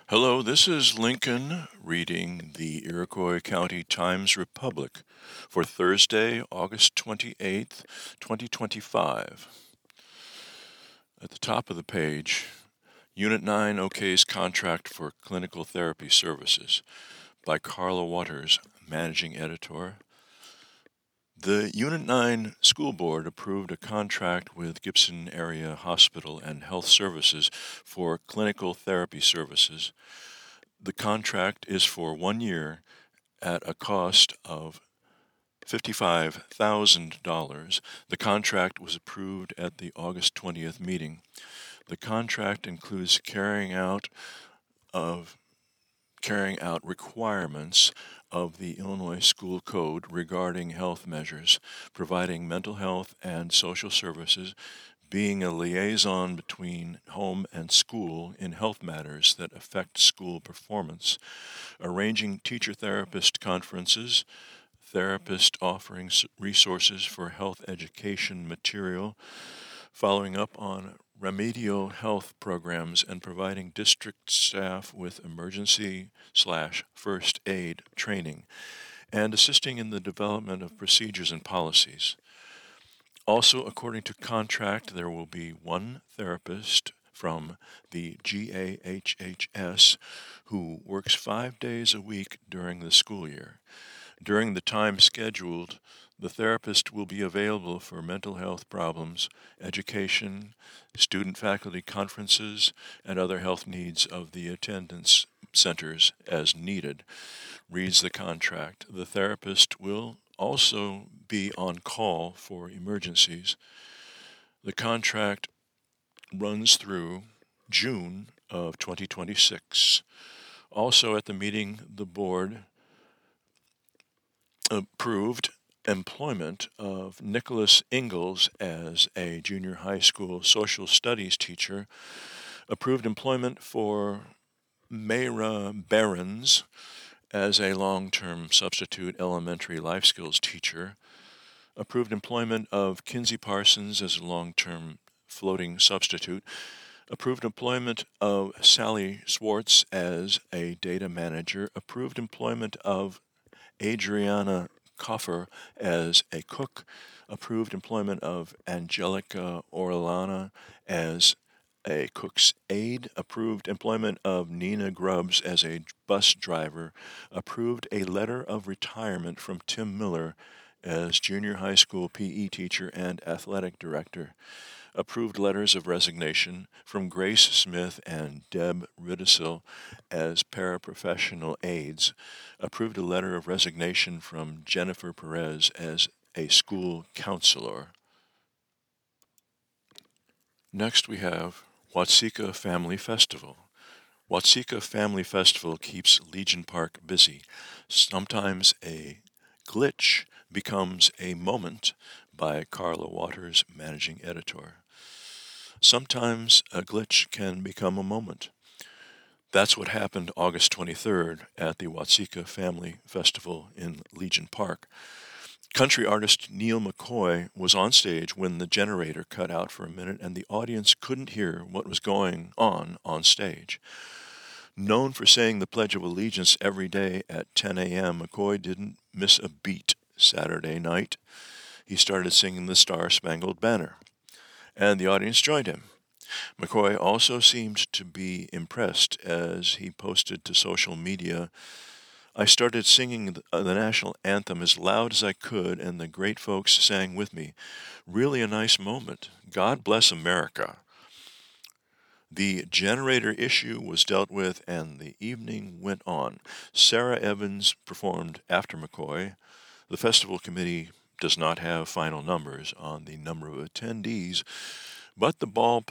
Hello, this is Lincoln reading the Iroquois County Times-Republic for Thursday, August 28th, 2025. At the top of the page, Unit 9 OK's Contract for Clinical Therapy Services by Carla Waters, Managing Editor. The Unit 9 School Board approved a contract with Gibson Area Hospital and Health Services for clinical therapy services. The contract is for 1 year at a cost of $55,000. The contract was approved at the August 20th meeting. The contract includes carrying out requirements of the Illinois School Code regarding health measures, providing mental health and social services, being a liaison between home and school in health matters that affect school performance, arranging teacher-therapist conferences, therapist offering resources for health education material, following up on remedial health programs, and providing district staff with emergency/first aid training, and assisting in the development of procedures and policies. Also, according to contract, there will be one therapist from the GAHHS who works 5 days a week during the school year. During the time scheduled, the therapist will be available for mental health problems, education, student-faculty conferences, and other health needs of the attendance centers as needed, reads the contract. The therapist will also be on call for emergencies. The contract runs through June of 2026. Also at the meeting, the board approved employment of Nicholas Ingalls as a junior high school social studies teacher, approved employment for Mayra Behrens as a long-term substitute elementary life skills teacher, approved employment of Kinsey Parsons as a long-term floating substitute, approved employment of Sally Swartz as a data manager, approved employment of Adriana Koffer as a cook, approved employment of Angelica Orellana as a cook's aide, approved employment of Nina Grubbs as a bus driver, approved a letter of retirement from Tim Miller as junior high school PE teacher and athletic director, approved letters of resignation from Grace Smith and Deb Riddisill as paraprofessional aides, approved a letter of resignation from Jennifer Perez as a school counselor. Next we have Watseka Family Festival. Watseka Family Festival keeps Legion Park busy. Sometimes a glitch becomes a moment, by Carla Waters, Managing Editor. Sometimes a glitch can become a moment. That's what happened August 23rd at the Watseka Family Festival in Legion Park. Country artist Neil McCoy was on stage when the generator cut out for a minute and the audience couldn't hear what was going on stage. Known for saying the Pledge of Allegiance every day at 10 a.m., McCoy didn't miss a beat Saturday night. He started singing the Star-Spangled Banner, and the audience joined him. McCoy also seemed to be impressed as he posted to social media, "I started singing the national anthem as loud as I could, and the great folks sang with me. Really a nice moment. God bless America." The generator issue was dealt with, and the evening went on. Sarah Evans performed after McCoy. The festival committee does not have final numbers on the number of attendees, but the ball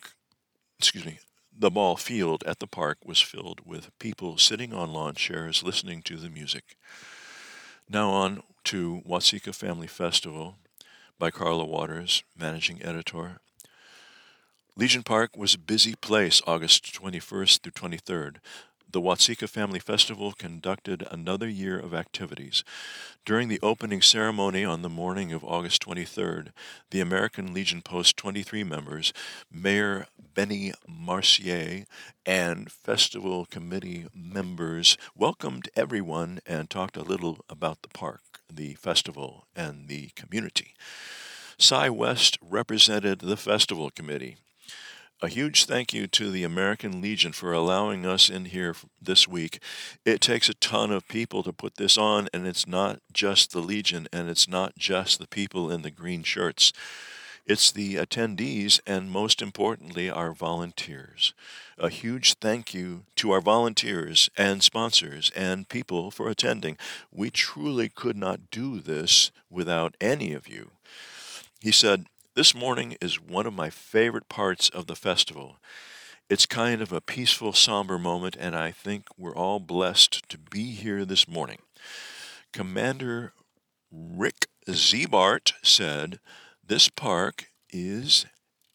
field at the park was filled with people sitting on lawn chairs listening to the music. Now on to Watseka Family Festival by Carla Waters, Managing Editor. Legion Park was a busy place August 21st through 23rd. the Watseka Family Festival conducted another year of activities. During the opening ceremony on the morning of August 23rd, the American Legion Post 23 members, Mayor Benny Marcier, and festival committee members welcomed everyone and talked a little about the park, the festival, and the community. Cy West represented the festival committee. A huge thank you to the American Legion for allowing us in here this week. It takes a ton of people to put this on, and it's not just the Legion, and it's not just the people in the green shirts. It's the attendees, and most importantly, our volunteers. A huge thank you to our volunteers and sponsors and people for attending. We truly could not do this without any of you. He said, "This morning is one of my favorite parts of the festival. It's kind of a peaceful, somber moment, and I think we're all blessed to be here this morning." Commander Rick Zebart said, "This park is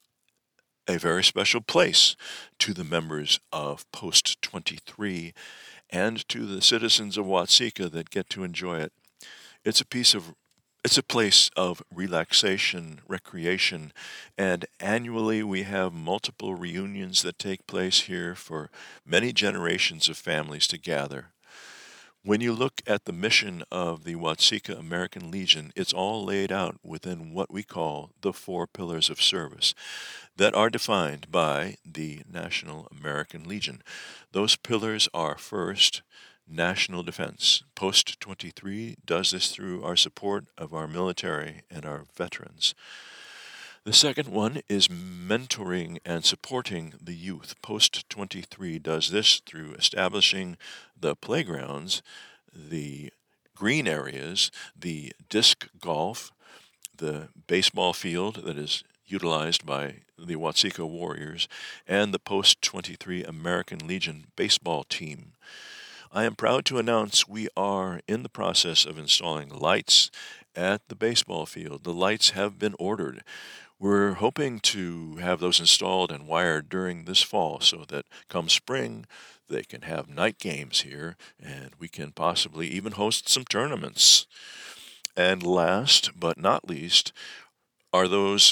a very special place to the members of Post 23 and to the citizens of Watseka that get to enjoy it. It's a place of relaxation, recreation, and annually we have multiple reunions that take place here for many generations of families to gather. When you look at the mission of the Watseka American Legion, it's all laid out within what we call the 4 pillars of service that are defined by the National American Legion. Those pillars are: first, national defense. Post 23 does this through our support of our military and our veterans. The second one is mentoring and supporting the youth. Post 23 does this through establishing the playgrounds, the green areas, the disc golf, the baseball field that is utilized by the Watseka Warriors, and the Post 23 American Legion baseball team. I am proud to announce we are in the process of installing lights at the baseball field. The lights have been ordered. We're hoping to have those installed and wired during this fall so that come spring they can have night games here and we can possibly even host some tournaments. And last but not least are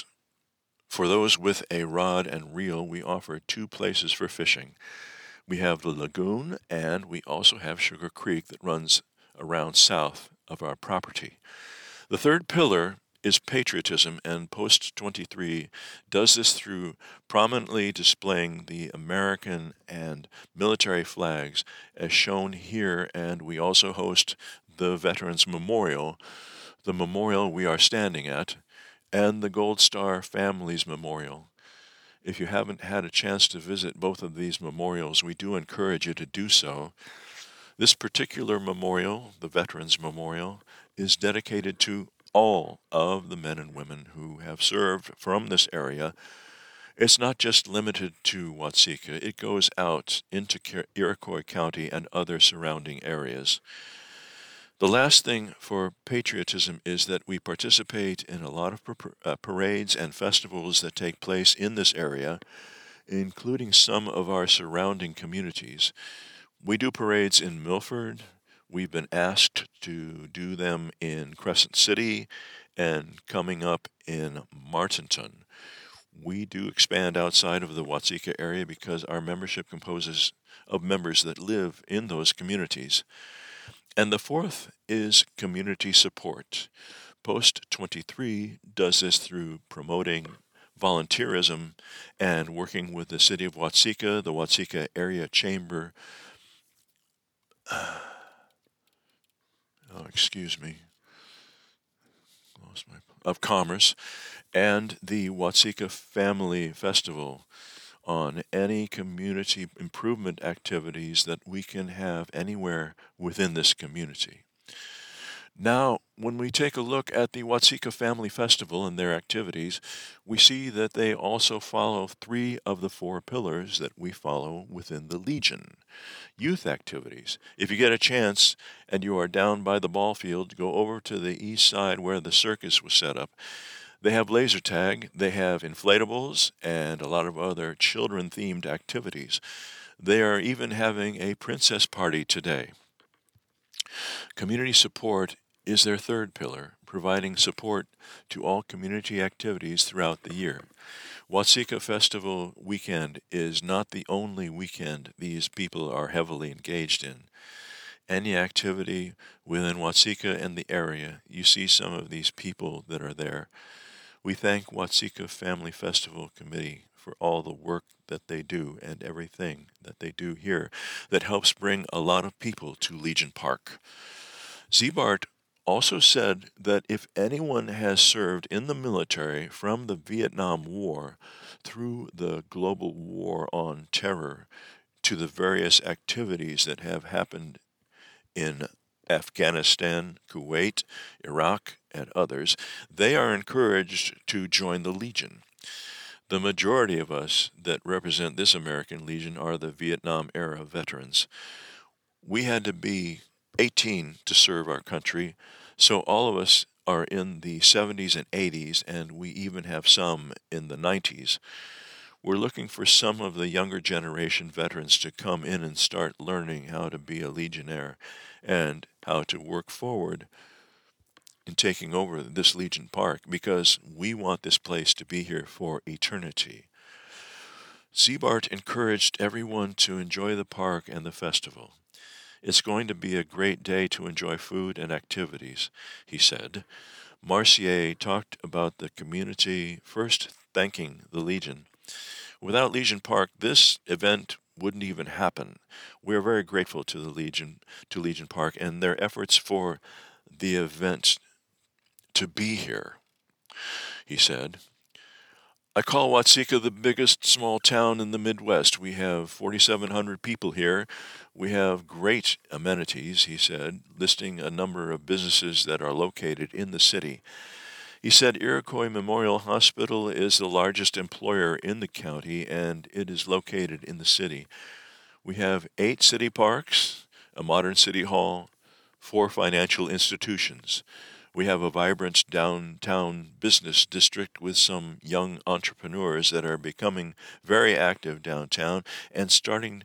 for those with a rod and reel, we offer 2 places for fishing. We have the lagoon, and we also have Sugar Creek that runs around south of our property. The third pillar is patriotism, and Post 23 does this through prominently displaying the American and military flags as shown here, and we also host the Veterans Memorial, the memorial we are standing at, and the Gold Star Families Memorial. If you haven't had a chance to visit both of these memorials, we do encourage you to do so. This particular memorial, the Veterans Memorial, is dedicated to all of the men and women who have served from this area. It's not just limited to Watseka. It goes out into Iroquois County and other surrounding areas. The last thing for patriotism is that we participate in a lot of parades and festivals that take place in this area, including some of our surrounding communities. We do parades in Milford. We've been asked to do them in Crescent City and coming up in Martinton. We do expand outside of the Watseka area because our membership composes of members that live in those communities. And the fourth is community support. Post 23 does this through promoting volunteerism and working with the City of Watseka, the Watseka Area Chamber, of Commerce, and the Watseka Family Festival on any community improvement activities that we can have anywhere within this community. Now, when we take a look at the Watseka Family Festival and their activities, we see that they also follow 3 of the 4 pillars that we follow within the Legion. Youth activities. If you get a chance and you are down by the ball field, go over to the east side where the circus was set up. They have laser tag, they have inflatables, and a lot of other children-themed activities. They are even having a princess party today. Community support is their third pillar, providing support to all community activities throughout the year. Watseka Festival weekend is not the only weekend these people are heavily engaged in. Any activity within Watseka and the area, you see some of these people that are there. We thank Watseka Family Festival Committee for all the work that they do and everything that they do here that helps bring a lot of people to Legion Park. Ziebart also said that if anyone has served in the military from the Vietnam War through the global war on terror to the various activities that have happened in Afghanistan, Kuwait, Iraq, and others, they are encouraged to join the Legion. The majority of us that represent this American Legion are the Vietnam-era veterans. We had to be 18 to serve our country, so all of us are in the 70s and 80s, and we even have some in the 90s. We're looking for some of the younger generation veterans to come in and start learning how to be a Legionnaire and how to work forward in taking over this Legion Park, because we want this place to be here for eternity. Ziebart encouraged everyone to enjoy the park and the festival. It's going to be a great day to enjoy food and activities, he said. Marcier talked about the community first thanking the Legion. Without Legion Park, this event wouldn't even happen. We're very grateful to the Legion, to Legion Park, and their efforts for the event to be here, he said. I call Watseka the biggest small town in the Midwest. We have 4,700 people here. We have great amenities, he said, listing a number of businesses that are located in the city. He said Iroquois Memorial Hospital is the largest employer in the county, and it is located in the city. We have 8 city parks, a modern city hall, 4 financial institutions. We have a vibrant downtown business district with some young entrepreneurs that are becoming very active downtown and starting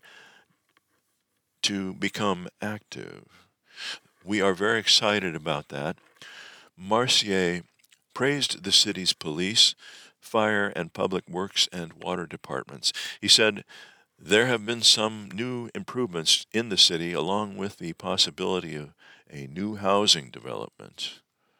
to become active. We are very excited about that. Marcier praised the city's police, fire, and public works and water departments. He said there have been some new improvements in the city, along with the possibility of a new housing development.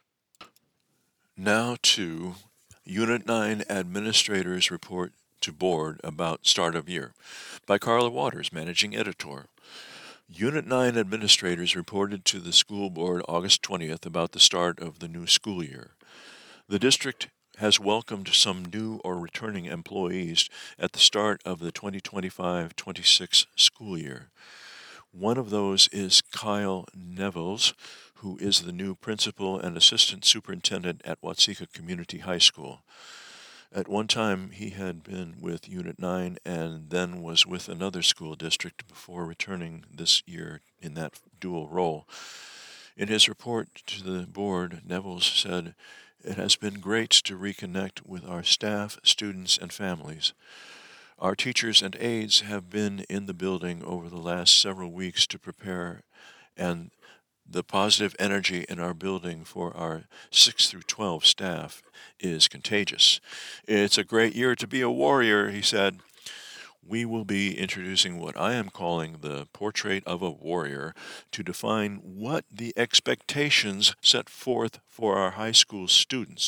Now to Unit 9 Administrators Report to Board about Start of Year by Carla Waters, Managing Editor. Unit 9 administrators reported to the school board August 20th about the start of the new school year. The district has welcomed some new or returning employees at the start of the 2025-26 school year. One of those is Kyle Nevels, who is the new principal and assistant superintendent at Watseka Community High School. At one time, he had been with Unit 9 and then was with another school district before returning this year in that dual role. In his report to the board, Nevels said, "It has been great to reconnect with our staff, students, and families. Our teachers and aides have been in the building over the last several weeks to prepare, and the positive energy in our building for our 6 through 12 staff is contagious. It's a great year to be a warrior," he said. We will be introducing what I am calling the portrait of a warrior to define what the expectations set forth for our high school students.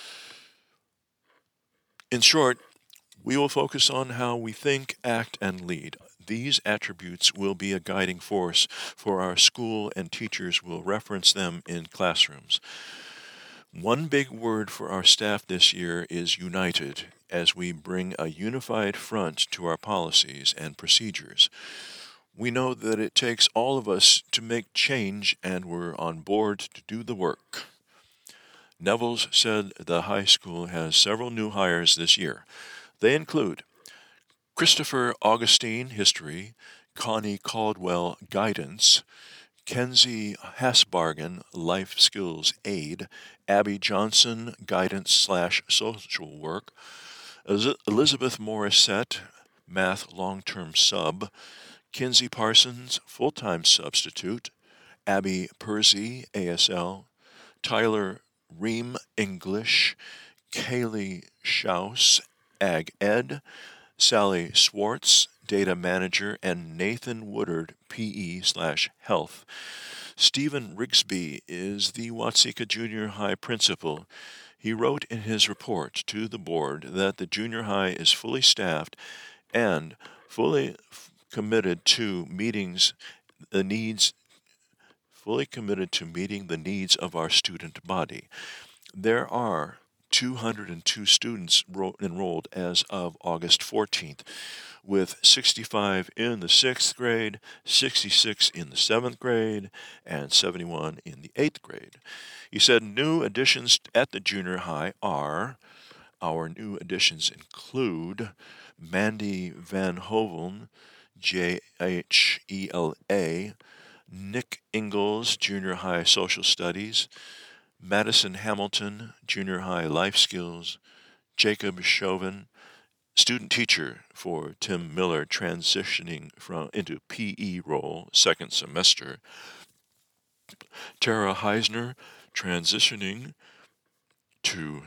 In short, we will focus on how we think, act, and lead. These attributes will be a guiding force for our school, and teachers will reference them in classrooms. One big word for our staff this year is united, as we bring a unified front to our policies and procedures. We know that it takes all of us to make change, and we're on board to do the work. Nevels said the high school has several new hires this year. They include Christopher Augustine, History, Connie Caldwell, Guidance, Kenzie Hasbargen, Life Skills Aid, Abby Johnson, Guidance/Social Work, Elizabeth Morissette, math long-term sub, Kinsey Parsons, full-time substitute, Abby Persey, ASL, Tyler Ream, English, Kaylee Schaus, Ag Ed, Sally Swartz, Data Manager, and Nathan Woodard, PE/Health. Stephen Rigsby is the Watseka Junior High principal. He wrote in his report to the board that the junior high is fully staffed and fully committed to meeting the needs of our student body. There are 202 students enrolled as of August 14th, with 65 in the 6th grade, 66 in the 7th grade, and 71 in the 8th grade. He said new additions at the junior high are, our new additions include Mandy Van Hoven, JHELA, Nick Ingalls, Junior High Social Studies, Madison Hamilton, Junior High Life Skills, Jacob Chauvin, student teacher for Tim Miller, transitioning into PE role second semester, Tara Heisner, transitioning to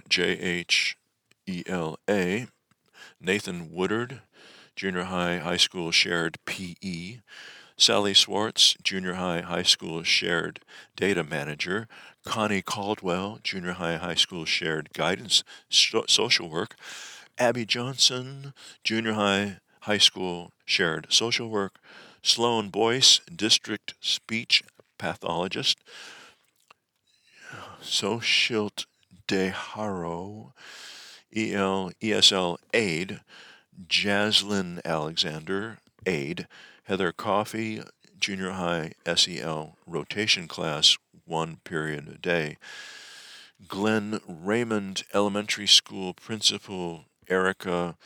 JHELA, Nathan Woodard, Junior High School Shared PE, Sally Swartz, Junior High School Shared Data Manager, Connie Caldwell, Junior High School Shared Guidance Social Work, Abby Johnson, Junior High School Shared Social Work, Sloan Boyce, District Speech Pathologist, Sochilt Deharo, ESL Aide, Jaslyn Alexander, Aide, Heather Coffey, Junior High SEL Rotation Class, 1 period a day, Glenn Raymond Elementary School Principal Erica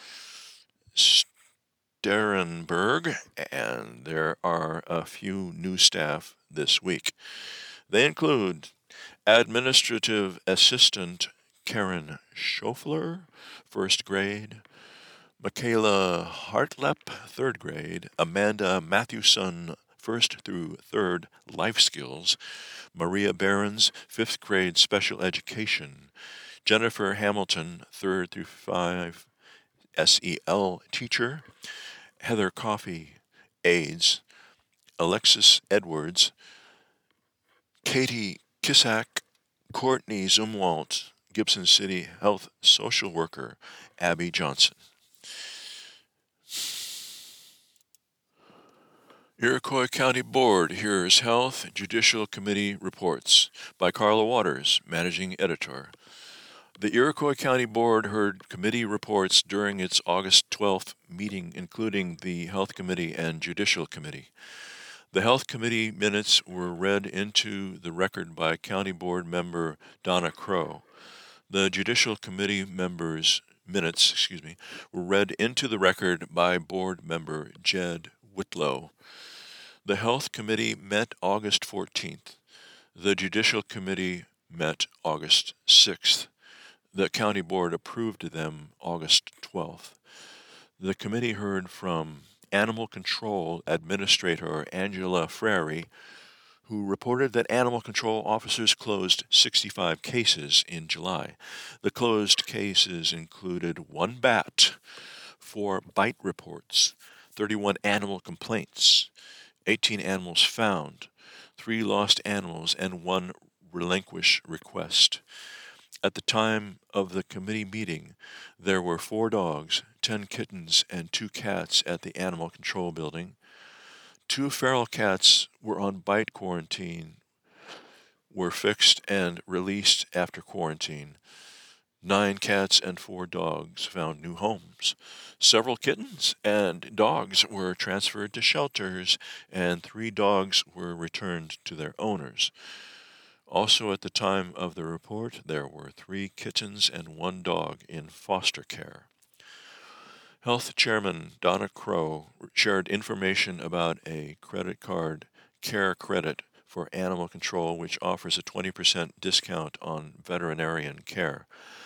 Sterenberg, and there are a few new staff this week. They include Administrative Assistant Karen Schofler, 1st grade, Michaela Hartlep, 3rd grade, Amanda Matthewson, 1st through 3rd Life Skills, Maria Behrens, 5th grade Special Education, Jennifer Hamilton, 3rd through 5 SEL teacher, Heather Coffey, AIDS, Alexis Edwards, Katie Kissack, Courtney Zumwalt, Gibson City Health Social Worker, Abby Johnson. Iroquois County Board hears Health Judicial Committee reports by Carla Waters, Managing Editor. The Iroquois County Board heard committee reports during its August 12th meeting, including the Health Committee and Judicial Committee. The Health Committee minutes were read into the record by County Board member Donna Crow. The Judicial Committee minutes were read into the record by Board member Jed Whitlow. The Health Committee met August 14th. The Judicial Committee met August 6th. The County Board approved them August 12th. The committee heard from Animal Control Administrator Angela Frary, who reported that animal control officers closed 65 cases in July. The closed cases included 1 bat, 4 bite reports, 31 animal complaints, 18 animals found, 3 lost animals, and 1 relinquish request. At the time of the committee meeting, there were 4 dogs, 10 kittens, and 2 cats at the animal control building. 2 feral cats were on bite quarantine, were fixed and released after quarantine. 9 cats and 4 dogs found new homes. Several kittens and dogs were transferred to shelters, and 3 dogs were returned to their owners. Also at the time of the report, there were 3 kittens and 1 dog in foster care. Health Chairman Donna Crow shared information about a credit card care credit for animal control, which offers a 20% discount on veterinarian care.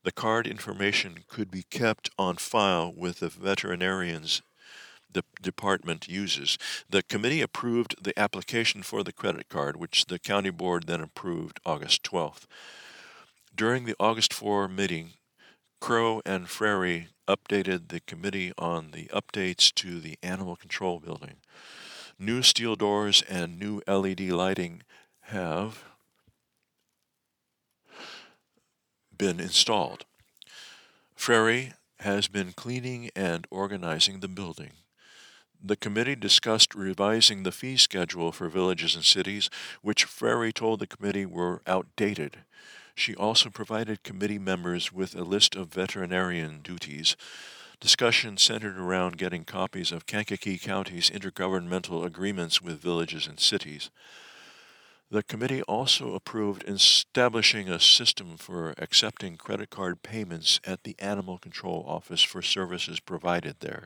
The card information could be kept on file with the veterinarians the department uses. The committee approved the application for the credit card, which the county board then approved August 12th. During the August 4 meeting, Crow and Frary updated the committee on the updates to the animal control building. New steel doors and new LED lighting have been installed. Frary has been cleaning and organizing the building. The committee discussed revising the fee schedule for villages and cities, which Frary told the committee were outdated. She also provided committee members with a list of veterinarian duties. Discussion centered around getting copies of Kankakee County's intergovernmental agreements with villages and cities. The committee also approved establishing a system for accepting credit card payments at the Animal Control Office for services provided there.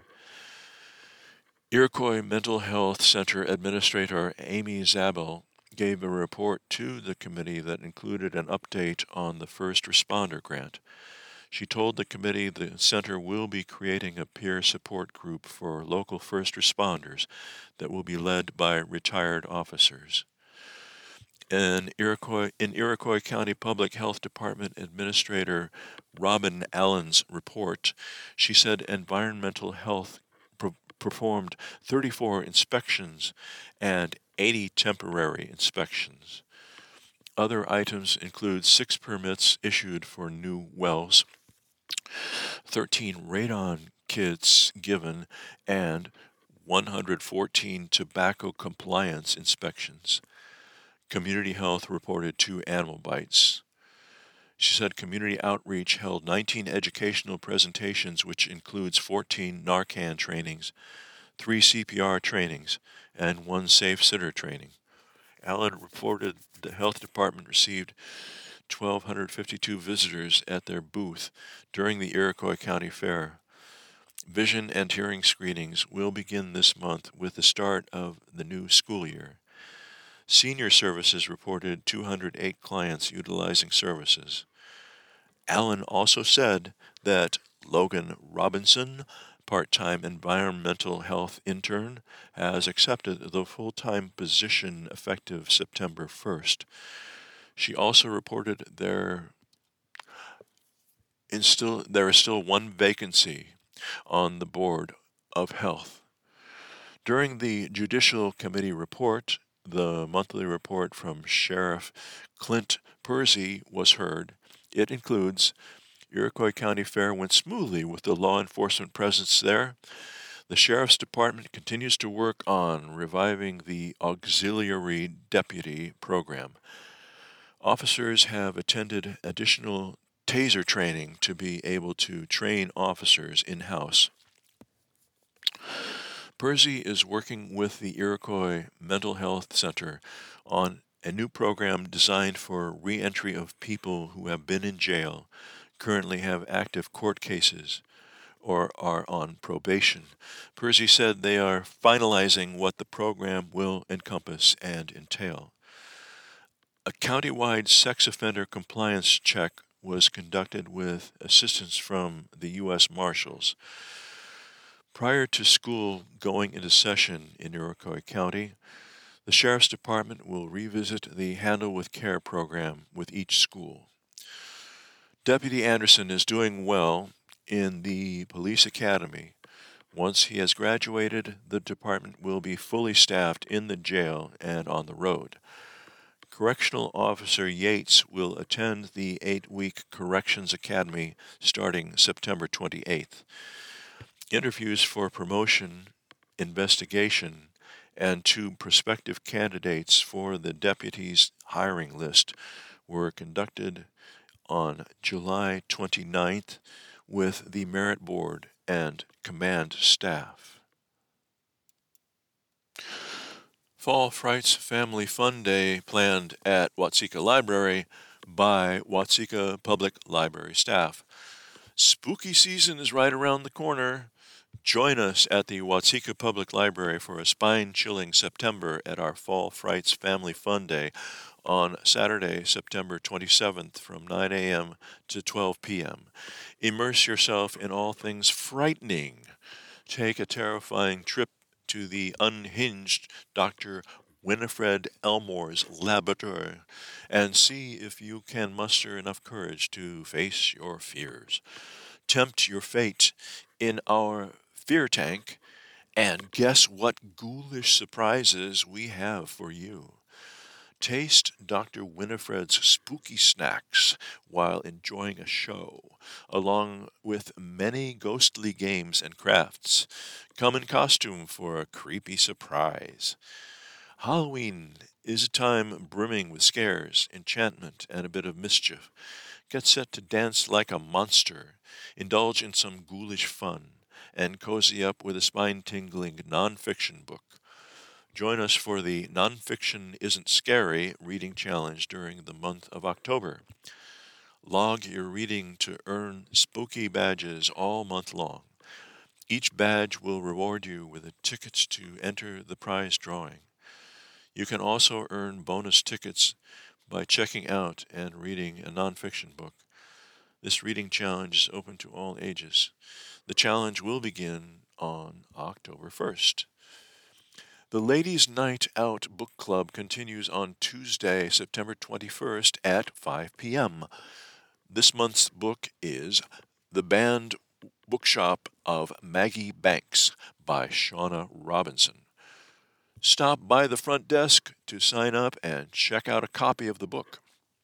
Iroquois Mental Health Center Administrator Amy Zabel gave a report to the committee that included an update on the first responder grant. She told the committee the center will be creating a peer support group for local first responders that will be led by retired officers. In Iroquois County Public Health Department Administrator Robin Allen's report, she said environmental health performed 34 inspections and 80 temporary inspections. Other items include 6 permits issued for new wells, 13 radon kits given, and 114 tobacco compliance inspections. Community Health reported 2 animal bites. She said community outreach held 19 educational presentations, which includes 14 Narcan trainings, 3 CPR trainings, and 1 safe sitter training. Allen reported the health department received 1,252 visitors at their booth during the Iroquois County Fair. Vision and hearing screenings will begin this month with the start of the new school year. Senior Services reported 208 clients utilizing services. Allen also said that Logan Robinson, part-time environmental health intern, has accepted the full-time position effective September 1st. She also reported there is still 1 vacancy on the Board of Health. During the Judicial Committee report, the monthly report from Sheriff Clint Pursey was heard. It includes Iroquois County Fair went smoothly with the law enforcement presence there. The Sheriff's Department continues to work on reviving the Auxiliary Deputy program. Officers have attended additional taser training to be able to train officers in-house. Pursey is working with the Iroquois Mental Health Center on a new program designed for re-entry of people who have been in jail, currently have active court cases, or are on probation. Pursey said they are finalizing what the program will encompass and entail. A countywide sex offender compliance check was conducted with assistance from the U.S. Marshals. Prior to school going into session in Iroquois County, the Sheriff's Department will revisit the Handle with Care program with each school. Deputy Anderson is doing well in the police academy. Once he has graduated, the department will be fully staffed in the jail and on the road. Correctional Officer Yates will attend the 8-week Corrections Academy starting September 28th. Interviews for promotion, investigation, and 2 prospective candidates for the deputy's hiring list were conducted on July 29th with the Merit Board and command staff. Fall Frights Family Fun Day planned at Watseka Library by Watseka Public Library staff. Spooky season is right around the corner. Join us at the Watseka Public Library for a spine-chilling September at our Fall Frights Family Fun Day on Saturday, September 27th from 9 a.m. to 12 p.m. Immerse yourself in all things frightening. Take a terrifying trip to the unhinged Dr. Winifred Elmore's laboratory and see if you can muster enough courage to face your fears. Tempt your fate in our fear tank, and guess what ghoulish surprises we have for you. Taste Dr. Winifred's spooky snacks while enjoying a show, along with many ghostly games and crafts. Come in costume for a creepy surprise. Halloween is a time brimming with scares, enchantment, and a bit of mischief. Get set to dance like a monster, indulge in some ghoulish fun, and cozy up with a spine-tingling nonfiction book. Join us for the Nonfiction Isn't Scary reading challenge during the month of October. Log your reading to earn spooky badges all month long. Each badge will reward you with a ticket to enter the prize drawing. You can also earn bonus tickets by checking out and reading a nonfiction book. This reading challenge is open to all ages. The challenge will begin on October 1st. The Ladies' Night Out Book Club continues on Tuesday, September 21st at 5 p.m. This month's book is The Banned Bookshop of Maggie Banks by Shauna Robinson. Stop by the front desk to sign up and check out a copy of the book.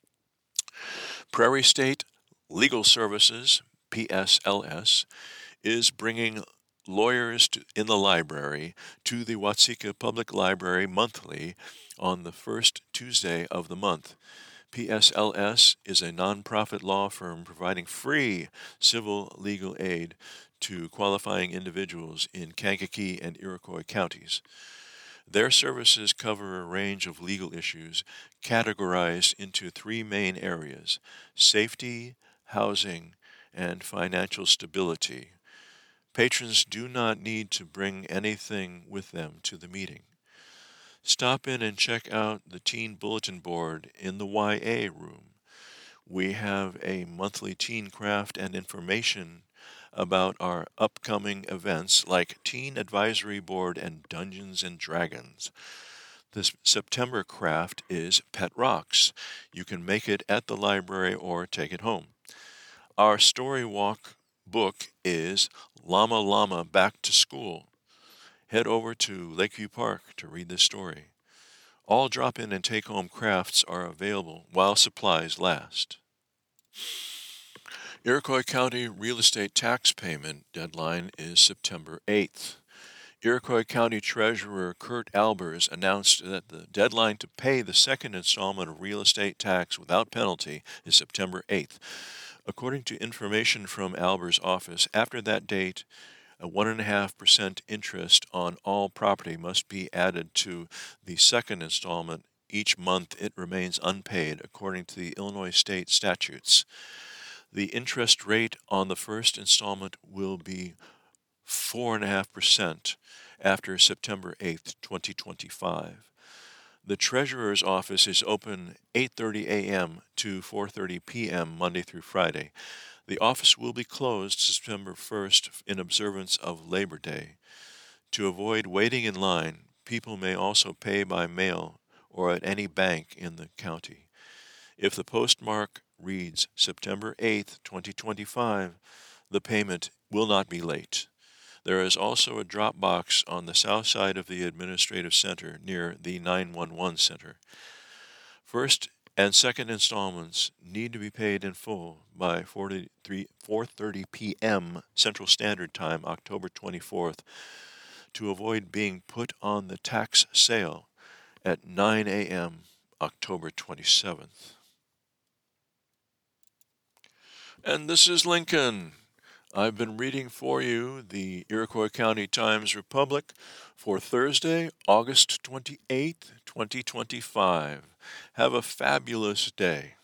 Prairie State Legal Services, PSLS, is bringing lawyers in the library to the Watseka Public Library monthly on the first Tuesday of the month. PSLS is a nonprofit law firm providing free civil legal aid to qualifying individuals in Kankakee and Iroquois counties. Their services cover a range of legal issues categorized into three main areas: safety, housing, and financial stability. Patrons do not need to bring anything with them to the meeting. Stop in and check out the teen bulletin board in the YA room. We have a monthly teen craft and information about our upcoming events like Teen Advisory Board and Dungeons and Dragons. This September craft is Pet Rocks. You can make it at the library or take it home. Our story walk book is Llama Llama Back to School. Head over to Lakeview Park to read this story. All drop-in and take-home crafts are available while supplies last. Iroquois County real estate tax payment deadline is September 8th. Iroquois County Treasurer Kurt Albers announced that the deadline to pay the second installment of real estate tax without penalty is September 8th. According to information from Albers' office, after that date, a 1.5% interest on all property must be added to the second installment each month it remains unpaid, according to the Illinois state statutes. The interest rate on the first installment will be 4.5% after September 8th, 2025. The Treasurer's office is open 8:30 a.m. to 4:30 p.m. Monday through Friday. The office will be closed September 1st in observance of Labor Day. To avoid waiting in line, people may also pay by mail or at any bank in the county. If the postmark reads September 8th, 2025, the payment will not be late. There is also a drop box on the south side of the administrative center near the 911 center. First and second installments need to be paid in full by 4:30 p.m. Central Standard Time, October 24th, to avoid being put on the tax sale at 9 a.m. October 27th. And this is Lincoln. I've been reading for you the Iroquois County Times-Republic for Thursday, August 28th, 2025. Have a fabulous day.